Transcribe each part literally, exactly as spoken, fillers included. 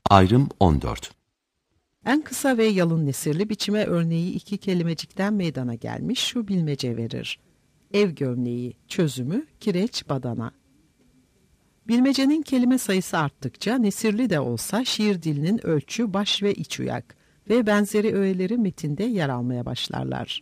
Ayrım on dört. En kısa ve yalın nesirli biçime örneği iki kelimecikten meydana gelmiş şu bilmece verir. Ev gömleği, çözümü, kireç, badana. Bilmecenin kelime sayısı arttıkça nesirli de olsa şiir dilinin ölçü, baş ve iç uyak ve benzeri öğeleri metinde yer almaya başlarlar.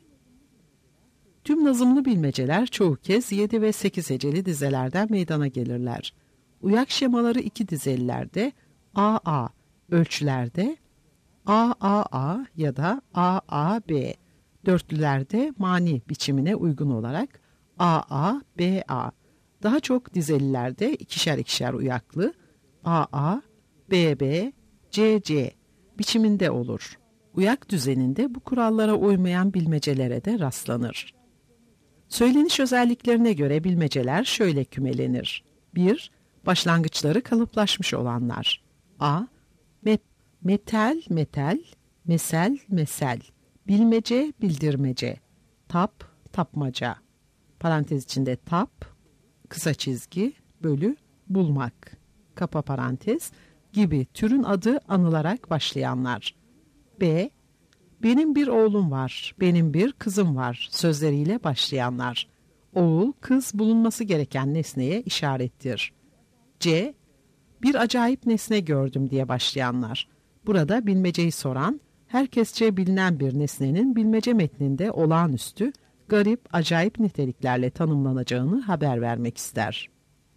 Tüm nazımlı bilmeceler çoğu kez yedi ve sekiz heceli dizelerden meydana gelirler. Uyak şemaları iki dizelilerde, A A, ölçülerde A A A ya da A A B, dörtlülerde mani biçimine uygun olarak A A B A, daha çok dizelilerde ikişer ikişer uyaklı A A B B C C biçiminde olur. Uyak düzeninde bu kurallara uymayan bilmecelere de rastlanır. Söyleniş özelliklerine göre bilmeceler şöyle kümelenir. bir. Başlangıçları kalıplaşmış olanlar. A. Met Metal, metal, mesel, mesel, bilmece, bildirmece, tap, tapmaca, parantez içinde tap, kısa çizgi, bölü, bulmak, kapa parantez gibi türün adı anılarak başlayanlar. B. Benim bir oğlum var, benim bir kızım var sözleriyle başlayanlar. Oğul, kız bulunması gereken nesneye işarettir. C. Bir acayip nesne gördüm diye başlayanlar. Burada bilmeceyi soran, herkesçe bilinen bir nesnenin bilmece metninde olağanüstü, garip, acayip niteliklerle tanımlanacağını haber vermek ister.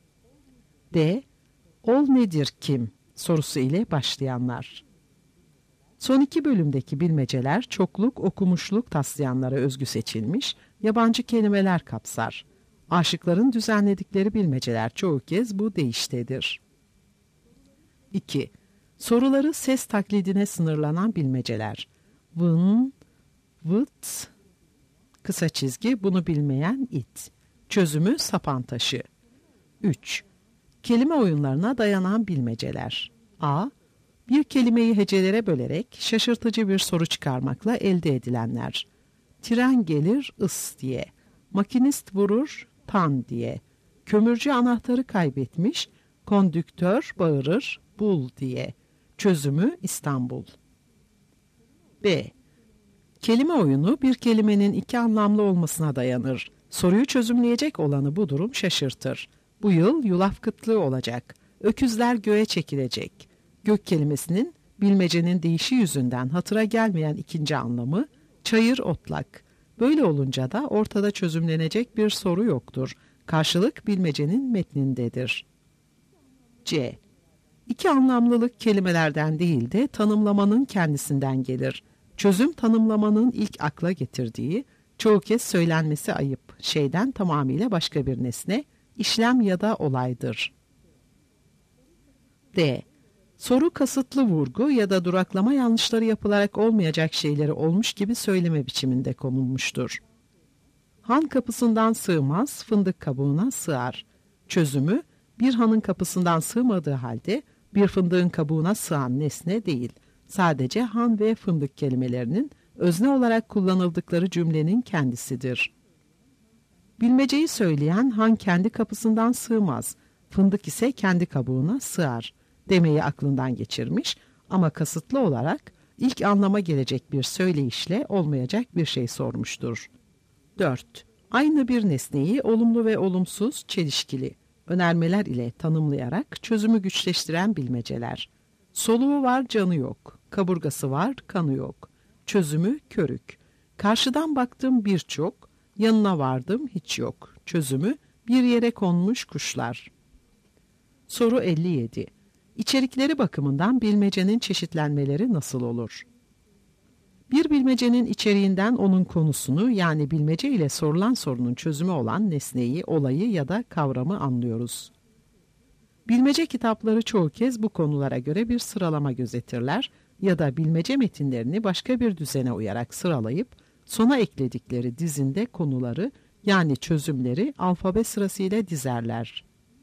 D. Ol nedir kim sorusu ile başlayanlar. Son iki bölümdeki bilmeceler çokluk, okumuşluk taslayanlara özgü seçilmiş, yabancı kelimeler kapsar. Aşıkların düzenledikleri bilmeceler çoğu kez bu deyiştedir. iki. Soruları ses taklidine sınırlanan bilmeceler. Vın, vıt, kısa çizgi, bunu bilmeyen it. Çözümü sapan taşı. üç. Kelime oyunlarına dayanan bilmeceler. A. Bir kelimeyi hecelere bölerek şaşırtıcı bir soru çıkarmakla elde edilenler. Tren gelir ıs diye, makinist vurur tan diye, kömürcü anahtarı kaybetmiş, kondüktör bağırır bul diye. Çözümü İstanbul. B. Kelime oyunu bir kelimenin iki anlamlı olmasına dayanır. Soruyu çözümleyecek olanı bu durum şaşırtır. Bu yıl yulaf kıtlığı olacak. Öküzler göğe çekilecek. Gök kelimesinin bilmecenin deyişi yüzünden hatıra gelmeyen ikinci anlamı çayır otlak. Böyle olunca da ortada çözümlenecek bir soru yoktur. Karşılık bilmecenin metnindedir. C. İki anlamlılık kelimelerden değil de tanımlamanın kendisinden gelir. Çözüm tanımlamanın ilk akla getirdiği, çoğu kez söylenmesi ayıp, şeyden tamamıyla başka bir nesne, işlem ya da olaydır. D. Soru kasıtlı vurgu ya da duraklama yanlışları yapılarak olmayacak şeyleri olmuş gibi söyleme biçiminde konulmuştur. Han kapısından sığmaz, fındık kabuğuna sığar. Çözümü, bir hanın kapısından sığmadığı halde bir fındığın kabuğuna sığan nesne değil, sadece han ve fındık kelimelerinin özne olarak kullanıldıkları cümlenin kendisidir. Bilmeceyi söyleyen han kendi kapısından sığmaz, fındık ise kendi kabuğuna sığar demeyi aklından geçirmiş ama kasıtlı olarak ilk anlama gelecek bir söyleyişle olmayacak bir şey sormuştur. dört. Aynı bir nesneyi olumlu ve olumsuz, çelişkili önermeler ile tanımlayarak çözümü güçleştiren bilmeceler. Soluğu var, canı yok. Kaburgası var, kanı yok. Çözümü körük. Karşıdan baktım birçok, yanına vardım hiç yok. Çözümü bir yere konmuş kuşlar. Soru elli yedi. İçerikleri bakımından bilmecenin çeşitlenmeleri nasıl olur? Bir bilmecenin içeriğinden onun konusunu, yani bilmece ile sorulan sorunun çözümü olan nesneyi, olayı ya da kavramı anlıyoruz. Bilmece kitapları çoğu kez bu konulara göre bir sıralama gözetirler ya da bilmece metinlerini başka bir düzene uyarak sıralayıp sona ekledikleri dizinde konuları, yani çözümleri alfabe sırasıyla dizerler.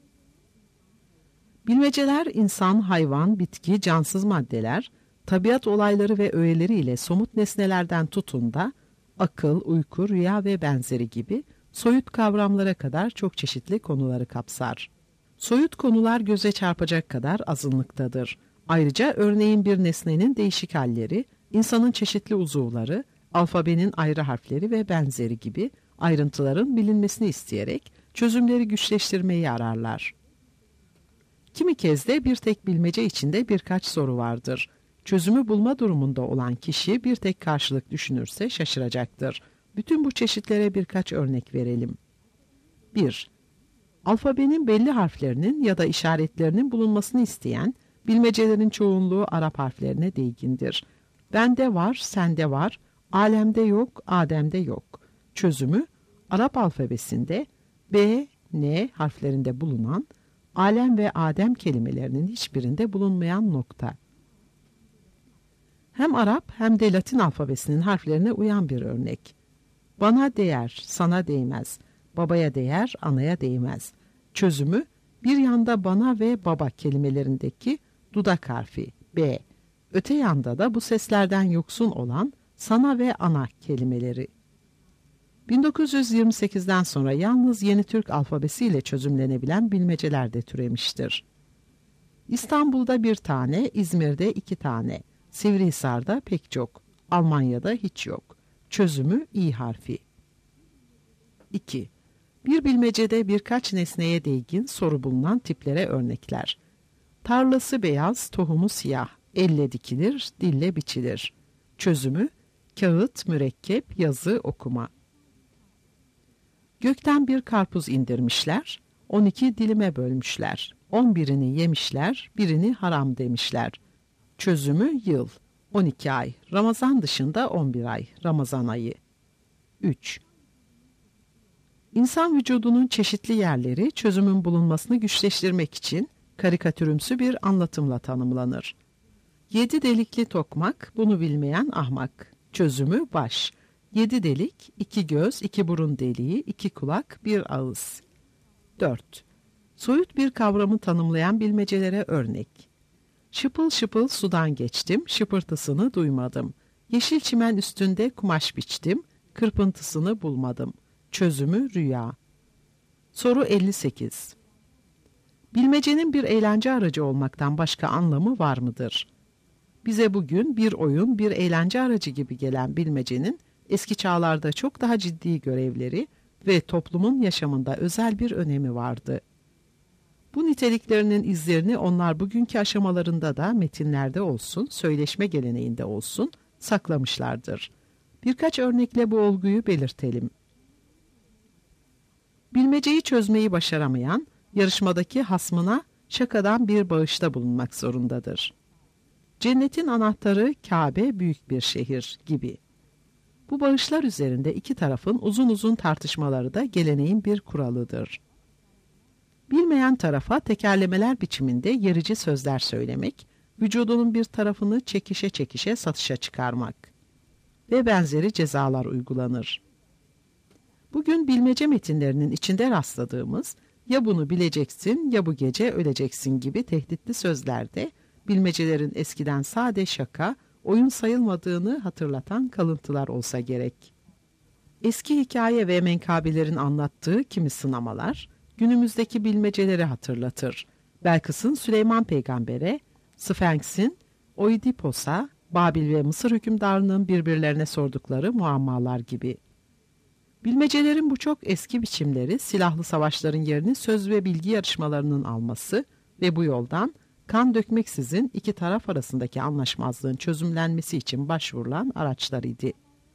Bilmeceler insan, hayvan, bitki, cansız maddeler, tabiat olayları ve öğeleri ile somut nesnelerden tutun da akıl, uyku, rüya ve benzeri gibi soyut kavramlara kadar çok çeşitli konuları kapsar. Soyut konular göze çarpacak kadar azınlıktadır. Ayrıca örneğin bir nesnenin değişik halleri, insanın çeşitli uzuvları, alfabenin ayrı harfleri ve benzeri gibi ayrıntıların bilinmesini isteyerek çözümleri güçleştirmeyi ararlar. Kimi kez de bir tek bilmece içinde birkaç soru vardır. Çözümü bulma durumunda olan kişi bir tek karşılık düşünürse şaşıracaktır. Bütün bu çeşitlere birkaç örnek verelim. bir. Alfabenin belli harflerinin ya da işaretlerinin bulunmasını isteyen bilmecelerin çoğunluğu Arap harflerine değgindir. Bende var, sende var, alemde yok, Adem'de yok. Çözümü Arap alfabesinde B, N harflerinde bulunan, alem ve Adem kelimelerinin hiçbirinde bulunmayan nokta. Hem Arap hem de Latin alfabesinin harflerine uyan bir örnek. Bana değer, sana değmez. Babaya değer, anaya değmez. Çözümü bir yanda bana ve baba kelimelerindeki dudak harfi B. Öte yanda da bu seslerden yoksun olan sana ve ana kelimeleri. bin dokuz yüz yirmi sekizden sonra yalnız Yeni Türk alfabesiyle çözümlenebilen bilmeceler de türemiştir. İstanbul'da bir tane, İzmir'de iki tane, Sivrihisar'da pek çok, Almanya'da hiç yok. Çözümü İ harfi. iki. Bir bilmecede birkaç nesneye değgin soru bulunan tiplere örnekler. Tarlası beyaz, tohumu siyah, elle dikilir, dille biçilir. Çözümü kağıt, mürekkep, yazı, okuma. Gökten bir karpuz indirmişler, on iki dilime bölmüşler. on birini yemişler, birini haram demişler. Çözümü yıl, on iki ay, Ramazan dışında on bir ay, Ramazan ayı. üç. İnsan vücudunun çeşitli yerleri çözümün bulunmasını güçleştirmek için karikatürümsü bir anlatımla tanımlanır. Yedi delikli tokmak, bunu bilmeyen ahmak. Çözümü baş. Yedi delik, iki göz, iki burun deliği, iki kulak, bir ağız. dört. Soyut bir kavramı tanımlayan bilmecelere örnek. Şıpıl şıpıl sudan geçtim, şıpırtısını duymadım. Yeşil çimen üstünde kumaş biçtim, kırpıntısını bulmadım. Çözümü rüya. Soru elli sekiz. Bilmecenin bir eğlence aracı olmaktan başka anlamı var mıdır? Bize bugün bir oyun, bir eğlence aracı gibi gelen bilmecenin eski çağlarda çok daha ciddi görevleri ve toplumun yaşamında özel bir önemi vardı. Bu niteliklerinin izlerini onlar bugünkü aşamalarında da metinlerde olsun, söyleşme geleneğinde olsun saklamışlardır. Birkaç örnekle bu olguyu belirtelim. Bilmeceyi çözmeyi başaramayan, yarışmadaki hasmına şakadan bir bağışta bulunmak zorundadır. Cennetin anahtarı Kabe büyük bir şehir gibi. Bu bağışlar üzerinde iki tarafın uzun uzun tartışmaları da geleneğin bir kuralıdır. Bilmeyen tarafa tekerlemeler biçiminde yerici sözler söylemek, vücudunun bir tarafını çekişe çekişe satışa çıkarmak ve benzeri cezalar uygulanır. Bugün bilmece metinlerinin içinde rastladığımız ya bunu bileceksin ya bu gece öleceksin gibi tehditli sözlerde bilmecelerin eskiden sade şaka, oyun sayılmadığını hatırlatan kalıntılar olsa gerek. Eski hikaye ve menkabelerin anlattığı kimi sınamalar, günümüzdeki bilmeceleri hatırlatır. Belkıs'ın Süleyman Peygamber'e, Sphinx'in Oidipos'a, Babil ve Mısır hükümdarının birbirlerine sordukları muammalar gibi. Bilmecelerin bu çok eski biçimleri, silahlı savaşların yerini söz ve bilgi yarışmalarının alması ve bu yoldan kan dökmeksizin iki taraf arasındaki anlaşmazlığın çözümlenmesi için başvurulan araçlarıydı.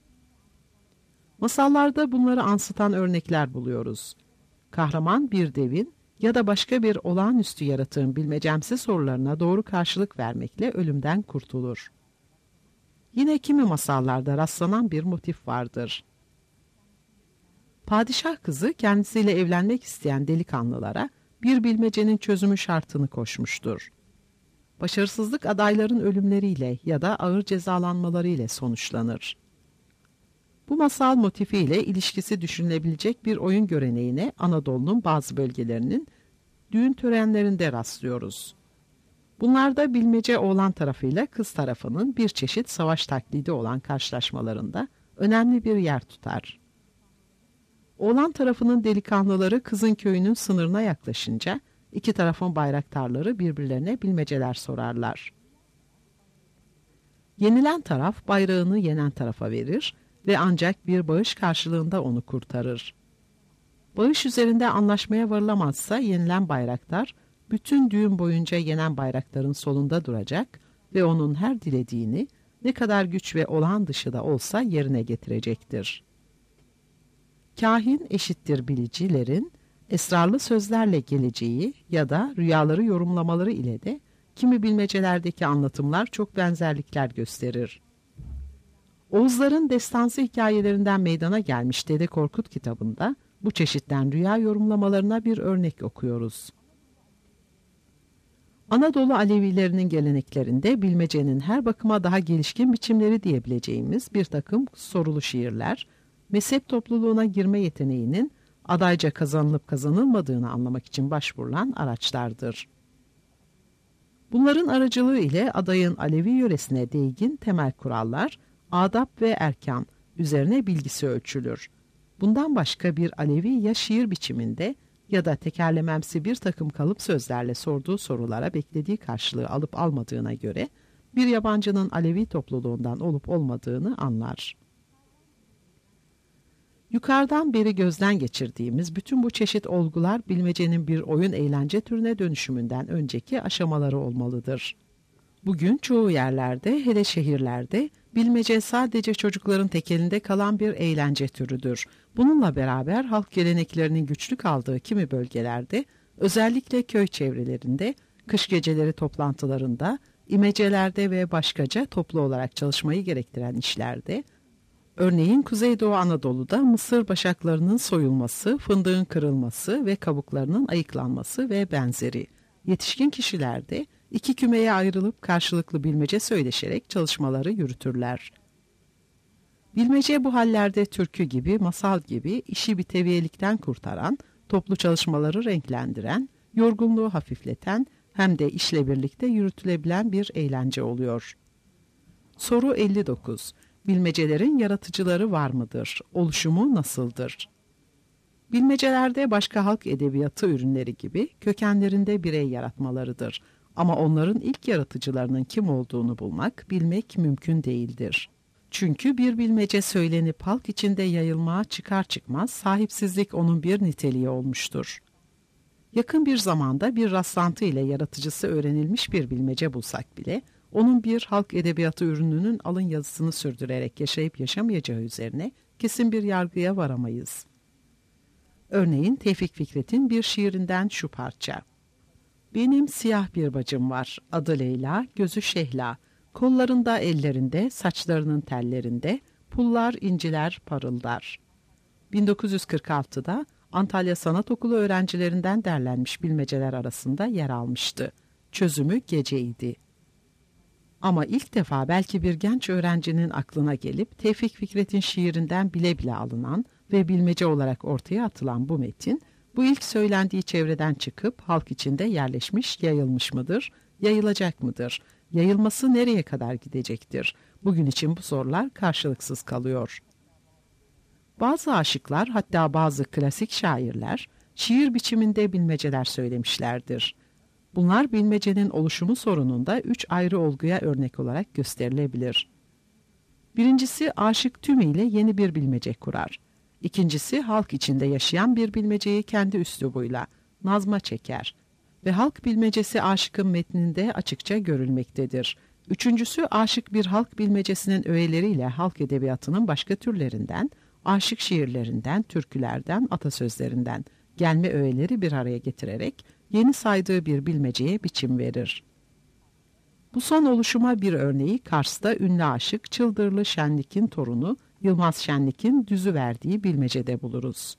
Masallarda bunları ansıtan örnekler buluyoruz. Kahraman bir devin ya da başka bir olağanüstü yaratığın bilmecemsi sorularına doğru karşılık vermekle ölümden kurtulur. Yine kimi masallarda rastlanan bir motif vardır. Padişah kızı kendisiyle evlenmek isteyen delikanlılara bir bilmecenin çözümü şartını koşmuştur. Başarısızlık adayların ölümleriyle ya da ağır cezalanmalarıyla sonuçlanır. Bu masal motifiyle ilişkisi düşünülebilecek bir oyun göreneğine Anadolu'nun bazı bölgelerinin düğün törenlerinde rastlıyoruz. Bunlarda bilmece oğlan tarafıyla kız tarafının bir çeşit savaş taklidi olan karşılaşmalarında önemli bir yer tutar. Oğlan tarafının delikanlıları kızın köyünün sınırına yaklaşınca iki tarafın bayraktarları birbirlerine bilmeceler sorarlar. Yenilen taraf bayrağını yenen tarafa verir ve ancak bir bağış karşılığında onu kurtarır. Bağış üzerinde anlaşmaya varılamazsa yenilen bayraktar bütün düğün boyunca yenen bayraktarın solunda duracak ve onun her dilediğini ne kadar güç ve olağan dışı da olsa yerine getirecektir. Kahin eşittir bilicilerin esrarlı sözlerle geleceği ya da rüyaları yorumlamaları ile de kimi bilmecelerdeki anlatımlar çok benzerlikler gösterir. Oğuzların destansı hikayelerinden meydana gelmiş Dede Korkut kitabında bu çeşitten rüya yorumlamalarına bir örnek okuyoruz. Anadolu Alevilerinin geleneklerinde bilmecenin her bakıma daha gelişkin biçimleri diyebileceğimiz bir takım sorulu şiirler, mezhep topluluğuna girme yeteneğinin adayca kazanılıp kazanılmadığını anlamak için başvurulan araçlardır. Bunların aracılığı ile adayın Alevi yöresine değgin temel kurallar, adap ve erkan üzerine bilgisi ölçülür. Bundan başka bir Alevi ya şiir biçiminde ya da tekerlememsi bir takım kalıp sözlerle sorduğu sorulara beklediği karşılığı alıp almadığına göre bir yabancının Alevi topluluğundan olup olmadığını anlar. Yukarıdan beri gözden geçirdiğimiz bütün bu çeşit olgular bilmecenin bir oyun eğlence türüne dönüşümünden önceki aşamaları olmalıdır. Bugün çoğu yerlerde, hele şehirlerde bilmece sadece çocukların tekelinde kalan bir eğlence türüdür. Bununla beraber halk geleneklerinin güçlü kaldığı kimi bölgelerde, özellikle köy çevrelerinde, kış geceleri toplantılarında, imecelerde ve başkaca toplu olarak çalışmayı gerektiren işlerde, örneğin Kuzeydoğu Anadolu'da mısır başaklarının soyulması, fındığın kırılması ve kabuklarının ayıklanması ve benzeri, yetişkin kişilerde iki kümeye ayrılıp karşılıklı bilmece söyleşerek çalışmaları yürütürler. Bilmece bu hallerde türkü gibi, masal gibi işi bir teviyelikten kurtaran, toplu çalışmaları renklendiren, yorgunluğu hafifleten hem de işle birlikte yürütülebilen bir eğlence oluyor. Soru elli dokuz. Bilmecelerin yaratıcıları var mıdır? Oluşumu nasıldır? Bilmecelerde başka halk edebiyatı ürünleri gibi kökenlerinde birey yaratmalarıdır. Ama onların ilk yaratıcılarının kim olduğunu bulmak, bilmek mümkün değildir. Çünkü bir bilmece söylenip halk içinde yayılmaya çıkar çıkmaz sahipsizlik onun bir niteliği olmuştur. Yakın bir zamanda bir rastlantı ile yaratıcısı öğrenilmiş bir bilmece bulsak bile, onun bir halk edebiyatı ürününün alın yazısını sürdürerek yaşayıp yaşamayacağı üzerine kesin bir yargıya varamayız. Örneğin Tevfik Fikret'in bir şiirinden şu parça. Benim siyah bir bacım var, adı Leyla, gözü şehla, kollarında ellerinde, saçlarının tellerinde, pullar inciler parıldar. bin dokuz yüz kırk altıda Antalya Sanat Okulu öğrencilerinden derlenmiş bilmeceler arasında yer almıştı. Çözümü geceydi. Ama ilk defa belki bir genç öğrencinin aklına gelip Tevfik Fikret'in şiirinden bile bile alınan ve bilmece olarak ortaya atılan bu metin, bu ilk söylendiği çevreden çıkıp halk içinde yerleşmiş, yayılmış mıdır, yayılacak mıdır? Yayılması nereye kadar gidecektir? Bugün için bu sorular karşılıksız kalıyor. Bazı aşıklar, hatta bazı klasik şairler, şiir biçiminde bilmeceler söylemişlerdir. Bunlar bilmecenin oluşumu sorununda üç ayrı olguya örnek olarak gösterilebilir. Birincisi, aşık tümüyle yeni bir bilmece kurar. İkincisi, halk içinde yaşayan bir bilmeceyi kendi üslubuyla nazma çeker ve halk bilmecesi aşıkın metninde açıkça görülmektedir. Üçüncüsü, aşık bir halk bilmecesinin öğeleriyle halk edebiyatının başka türlerinden, aşık şiirlerinden, türkülerden, atasözlerinden gelme öğeleri bir araya getirerek yeni saydığı bir bilmeceye biçim verir. Bu son oluşuma bir örneği Kars'ta ünlü aşık Çıldırlı Şenlik'in torunu Yılmaz Şenlik'in düzü verdiği bilmecede buluruz.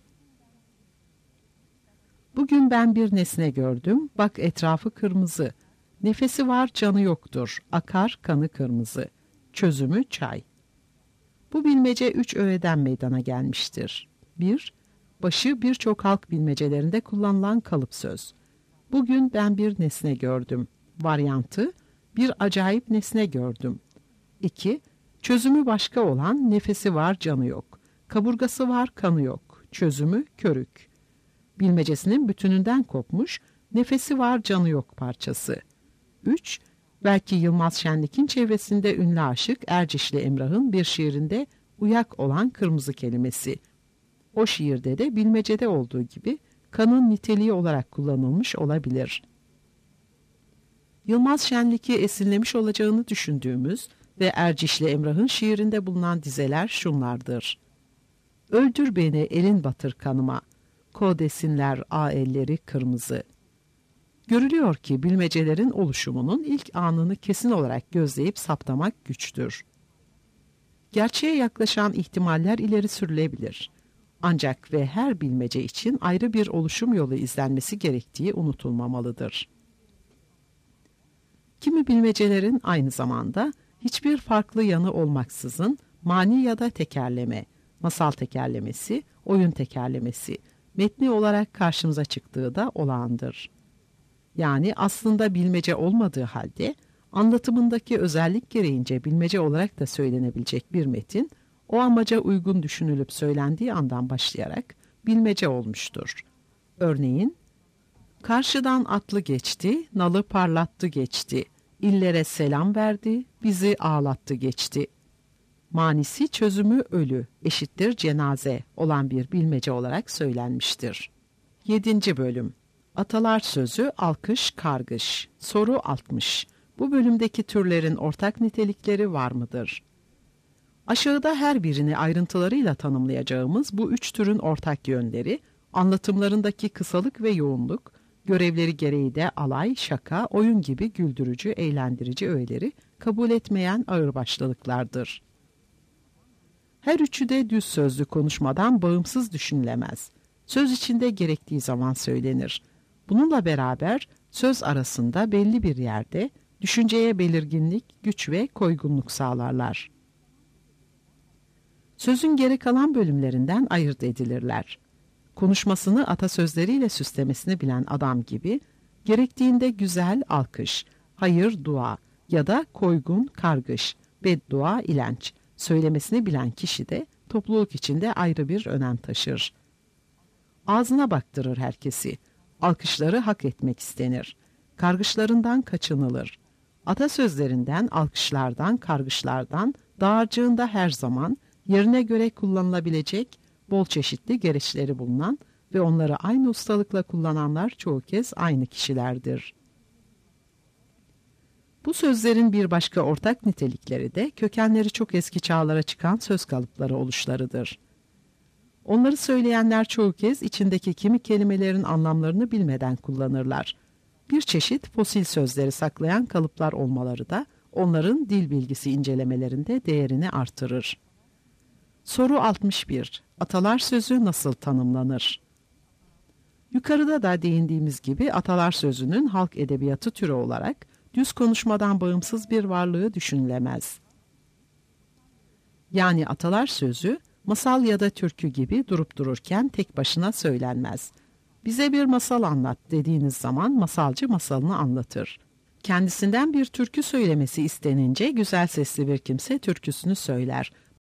Bugün ben bir nesne gördüm, bak etrafı kırmızı. Nefesi var canı yoktur, akar kanı kırmızı. Çözümü çay. Bu bilmece üç öğeden meydana gelmiştir. bir. Başı birçok halk bilmecelerinde kullanılan kalıp söz. Bugün ben bir nesne gördüm. Varyantı, bir acayip nesne gördüm. iki. Çözümü başka olan nefesi var canı yok. Kaburgası var kanı yok. Çözümü körük. Bilmecesinin bütününden kopmuş nefesi var canı yok parçası. üç. Belki Yılmaz Şenlik'in çevresinde ünlü aşık Ercişli Emrah'ın bir şiirinde uyak olan kırmızı kelimesi. O şiirde de bilmecede olduğu gibi kanın niteliği olarak kullanılmış olabilir. Yılmaz Şenlik'i esinlemiş olacağını düşündüğümüz ve Ercişli Emrah'ın şiirinde bulunan dizeler şunlardır. Öldür beni elin batır kanıma, ko desinler a elleri kırmızı. Görülüyor ki bilmecelerin oluşumunun ilk anını kesin olarak gözleyip saptamak güçtür. Gerçeğe yaklaşan ihtimaller ileri sürülebilir. Ancak ve her bilmece için ayrı bir oluşum yolu izlenmesi gerektiği unutulmamalıdır. Kimi bilmecelerin aynı zamanda hiçbir farklı yanı olmaksızın mani ya da tekerleme, masal tekerlemesi, oyun tekerlemesi, metni olarak karşımıza çıktığı da olağandır. Yani aslında bilmece olmadığı halde anlatımındaki özellik gereğince bilmece olarak da söylenebilecek bir metin, o amaca uygun düşünülüp söylendiği andan başlayarak bilmece olmuştur. Örneğin, karşıdan atlı geçti, nalı parlattı geçti, illere selam verdi, bizi ağlattı geçti. Manisi çözümü ölü, eşittir cenaze olan bir bilmece olarak söylenmiştir. Yedinci bölüm. Atalar sözü alkış kargış. Soru altmış. Bu bölümdeki türlerin ortak nitelikleri var mıdır? Aşağıda her birini ayrıntılarıyla tanımlayacağımız bu üç türün ortak yönleri, anlatımlarındaki kısalık ve yoğunluk, görevleri gereği de alay, şaka, oyun gibi güldürücü, eğlendirici öğeleri kabul etmeyen ağırbaşlılıklardır. Her üçü de düz sözlü konuşmadan bağımsız düşünülemez. Söz içinde gerektiği zaman söylenir. Bununla beraber söz arasında belli bir yerde düşünceye belirginlik, güç ve koygunluk sağlarlar. Sözün geri kalan bölümlerinden ayırt edilirler. Konuşmasını atasözleriyle süslemesini bilen adam gibi, gerektiğinde güzel alkış, hayır dua ya da koygun kargış, beddua ilenç söylemesini bilen kişi de topluluk içinde ayrı bir önem taşır. Ağzına baktırır herkesi, alkışları hak etmek istenir, kargışlarından kaçınılır. Atasözlerinden, alkışlardan, kargışlardan, dağarcığında her zaman yerine göre kullanılabilecek bol çeşitli gereçleri bulunan ve onları aynı ustalıkla kullananlar çoğu kez aynı kişilerdir. Bu sözlerin bir başka ortak nitelikleri de kökenleri çok eski çağlara çıkan söz kalıpları oluşlarıdır. Onları söyleyenler çoğu kez içindeki kimi kelimelerin anlamlarını bilmeden kullanırlar. Bir çeşit fosil sözleri saklayan kalıplar olmaları da onların dil bilgisi incelemelerinde değerini artırır. Soru altmış bir. Atalar sözü nasıl tanımlanır? Yukarıda da değindiğimiz gibi atalar sözünün halk edebiyatı türü olarak düz konuşmadan bağımsız bir varlığı düşünülemez. Yani atalar sözü masal ya da türkü gibi durup dururken tek başına söylenmez. Bize bir masal anlat dediğiniz zaman masalcı masalını anlatır. Kendisinden bir türkü söylemesi istenince güzel sesli bir kimse türküsünü söyler.